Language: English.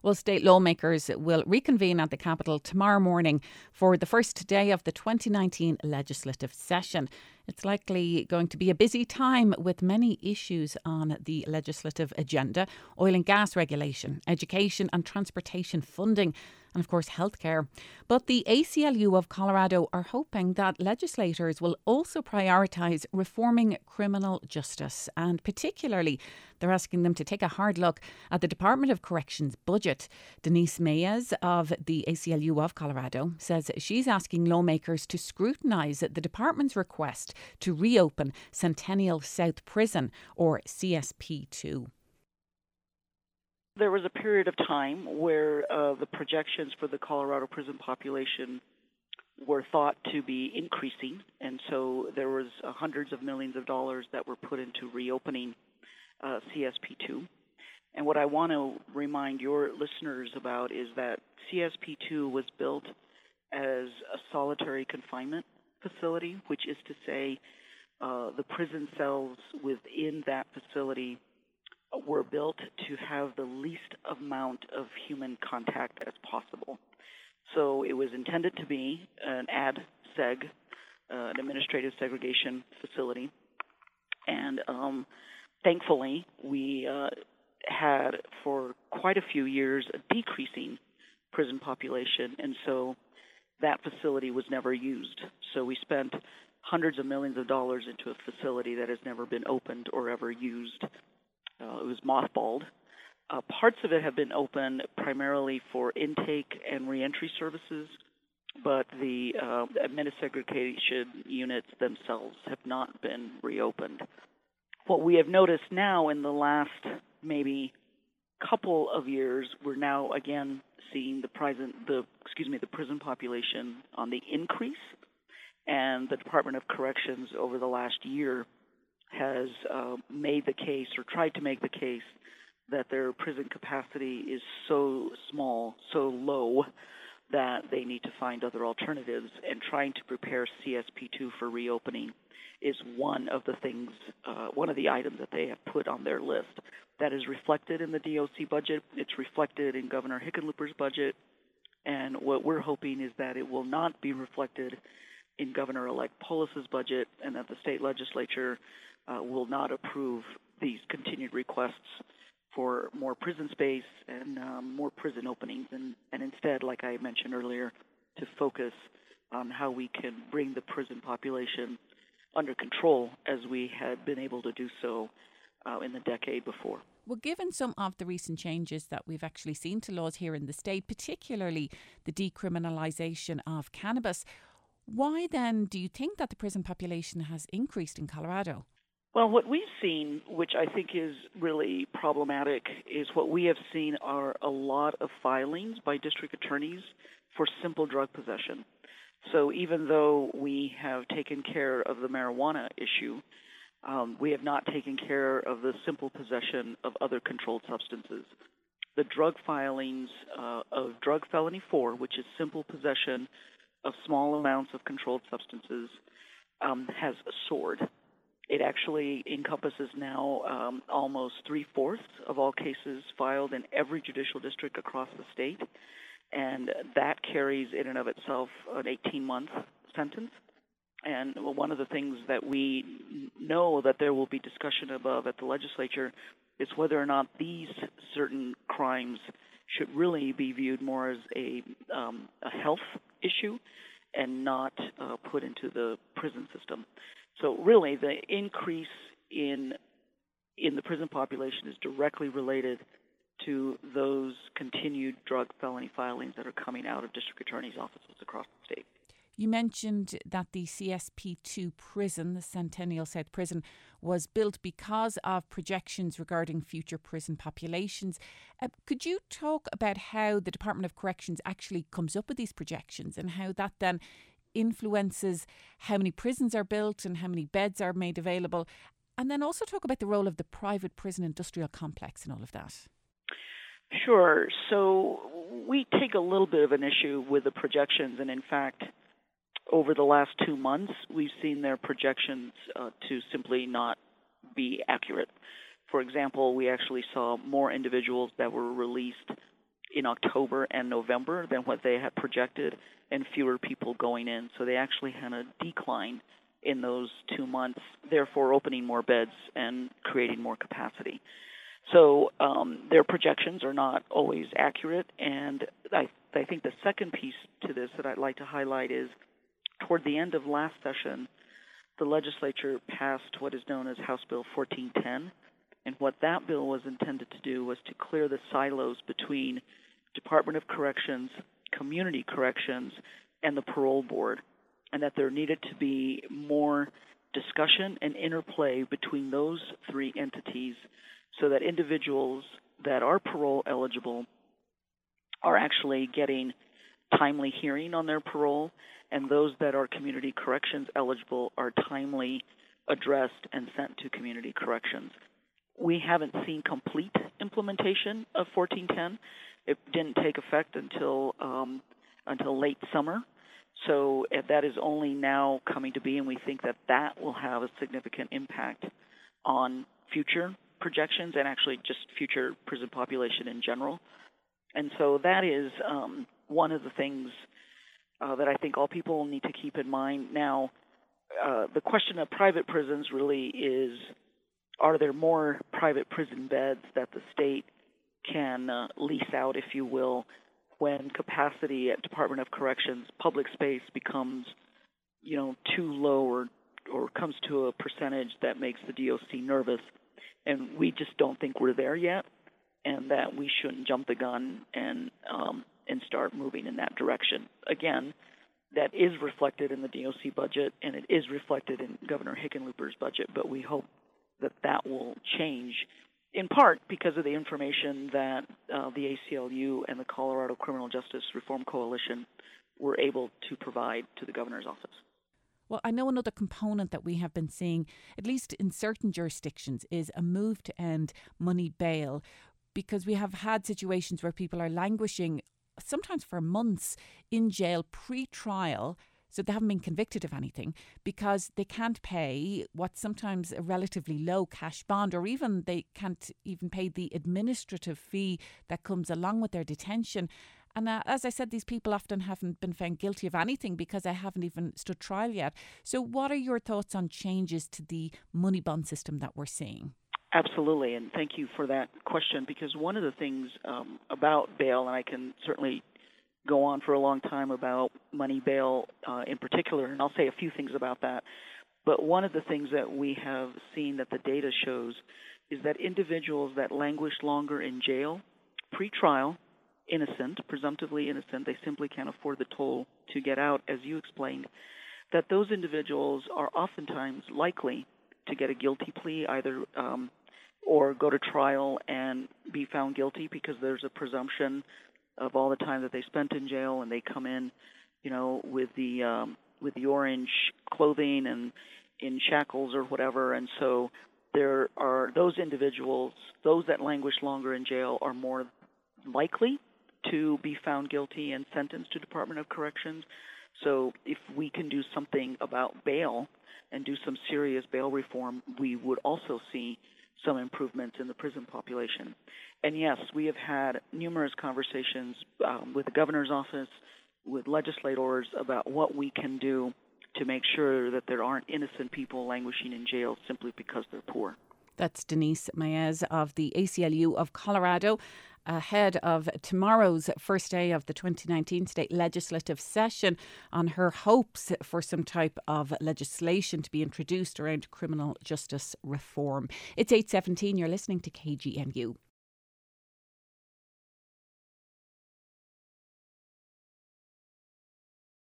Well, state lawmakers will reconvene at the Capitol tomorrow morning for the first day of the 2019 legislative session. It's likely going to be a busy time with many issues on the legislative agenda: oil and gas regulation, education and transportation funding, and of course healthcare. But the ACLU of Colorado are hoping that legislators will also prioritise reforming criminal justice, and particularly they're asking them to take a hard look at the Department of Corrections budget. Denise Mayes of the ACLU of Colorado says she's asking lawmakers to scrutinise the department's request to reopen Centennial South Prison, or CSP2. There was a period of time where the projections for the Colorado prison population were thought to be increasing, and so there was hundreds of millions of dollars that were put into reopening CSP2. And what I want to remind your listeners about is that CSP2 was built as a solitary confinement facility, which is to say the prison cells within that facility were built to have the least amount of human contact as possible. So it was intended to be an ADSEG, an administrative segregation facility. And thankfully, we had for quite a few years a decreasing prison population, and so that facility was never used. So we spent hundreds of millions of dollars into a facility that has never been opened or ever used. It was mothballed. Parts of it have been opened primarily for intake and reentry services, but the segregation units themselves have not been reopened. What we have noticed now in the last maybe couple of years, we're now again seeing the prison population on the increase, and the Department of Corrections over the last year has made the case, or tried to make the case, that their prison capacity is so small, so low, that they need to find other alternatives, and trying to prepare CSP2 for reopening is one of the items that they have put on their list. That is reflected in the DOC budget. It's reflected in Governor Hickenlooper's budget, and what we're hoping is that it will not be reflected in Governor-elect Polis's budget, and that the state legislature will not approve these continued requests for more prison space and more prison openings, and instead, like I mentioned earlier, to focus on how we can bring the prison population under control as we had been able to do so in the decade before. Well, given some of the recent changes that we've actually seen to laws here in the state, particularly the decriminalisation of cannabis, why then do you think that the prison population has increased in Colorado? Well, what we've seen, which I think is really problematic, is what we have seen are a lot of filings by district attorneys for simple drug possession. So even though we have taken care of the marijuana issue, we have not taken care of the simple possession of other controlled substances. The drug filings of Drug Felony 4, which is simple possession of small amounts of controlled substances, has soared. It actually encompasses now almost 3/4 of all cases filed in every judicial district across the state, and that carries in and of itself an 18-month sentence. And one of the things that we know that there will be discussion above at the legislature is whether or not these certain crimes should really be viewed more as a health issue and not put into the prison system. So really, the increase in the prison population is directly related to those continued drug felony filings that are coming out of district attorneys' offices across the state. You mentioned that the CSP2 prison, the Centennial South Prison, was built because of projections regarding future prison populations. Could you talk about how the Department of Corrections actually comes up with these projections, and how that then influences how many prisons are built and how many beds are made available? And then also talk about the role of the private prison industrial complex and all of that. Sure. So we take a little bit of an issue with the projections, and in fact, over the last 2 months, we've seen their projections to simply not be accurate. For example, we actually saw more individuals that were released in in October and November than what they had projected, and fewer people going in. So they actually had a decline in those 2 months, therefore opening more beds and creating more capacity. So their projections are not always accurate, and I think the second piece to this that I'd like to highlight is toward the end of last session, the legislature passed what is known as House Bill 1410, and what that bill was intended to do was to clear the silos between Department of Corrections, Community Corrections, and the Parole Board, and that there needed to be more discussion and interplay between those three entities so that individuals that are parole eligible are actually getting timely hearing on their parole, and those that are community corrections eligible are timely addressed and sent to community corrections. We haven't seen complete implementation of 1410. It didn't take effect until late summer. So that is only now coming to be, and we think that that will have a significant impact on future projections and actually just future prison population in general. And so that is one of the things that I think all people need to keep in mind. Now, the question of private prisons really is, are there more private prison beds that the state can lease out, if you will, when capacity at Department of Corrections public space becomes, too low or comes to a percentage that makes the DOC nervous. And we just don't think we're there yet, and that we shouldn't jump the gun and start moving in that direction. Again, that is reflected in the DOC budget, and it is reflected in Governor Hickenlooper's budget, but we hope that will change, in part because of the information that the ACLU and the Colorado Criminal Justice Reform Coalition were able to provide to the governor's office. Well, I know another component that we have been seeing, at least in certain jurisdictions, is a move to end money bail, because we have had situations where people are languishing sometimes for months in jail pre-trial, so they haven't been convicted of anything, because they can't pay what's sometimes a relatively low cash bond, or even they can't even pay the administrative fee that comes along with their detention. And as I said, these people often haven't been found guilty of anything because they haven't even stood trial yet. So what are your thoughts on changes to the money bond system that we're seeing? Absolutely, and thank you for that question, because one of the things about bail, and I can certainly go on for a long time about money bail in particular, and I'll say a few things about that, but one of the things that we have seen that the data shows is that individuals that languish longer in jail, pre-trial, innocent, presumptively innocent, they simply can't afford the toll to get out, as you explained, that those individuals are oftentimes likely to get a guilty plea either or go to trial and be found guilty, because there's a presumption of all the time that they spent in jail, and they come in, with the orange clothing and in shackles or whatever, and so there are those individuals, those that languish longer in jail, are more likely to be found guilty and sentenced to Department of Corrections. So if we can do something about bail and do some serious bail reform, we would also see some improvements in the prison population. And yes, we have had numerous conversations with the governor's office, with legislators, about what we can do to make sure that there aren't innocent people languishing in jail simply because they're poor. That's Denise Maez of the ACLU of Colorado, ahead of tomorrow's first day of the 2019 state legislative session, on her hopes for some type of legislation to be introduced around criminal justice reform. It's 8:17. You're listening to KGNU.